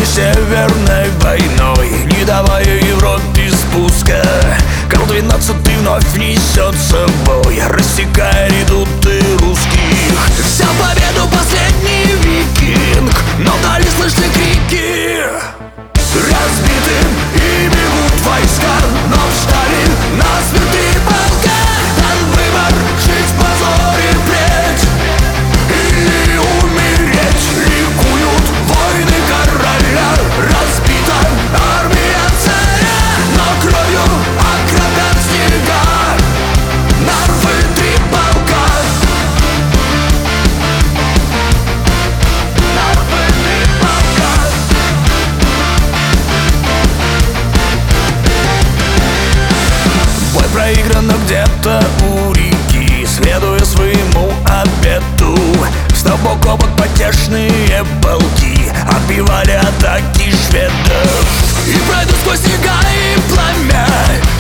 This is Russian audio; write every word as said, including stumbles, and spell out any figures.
не Северной войной, не давая Европе спуска. Карл двенадцатый вновь несет с собой, рассекая редуты русских. Взял победу последний викинг, но вдали слышны крики. Разбиты и бегут войска, но встали насмерть три полка. Дан выбор — жить в позоре впредь или умереть. Ликуют воины короля, разбита армия царя, но кровью окропят снега нарвы три полка. Нарвы три полка. Бой проигран где-то у реки, следуя своему обету. Встав бок о бок потешные полки отбивали атаки шведов. И пройдут сквозь снега и пламя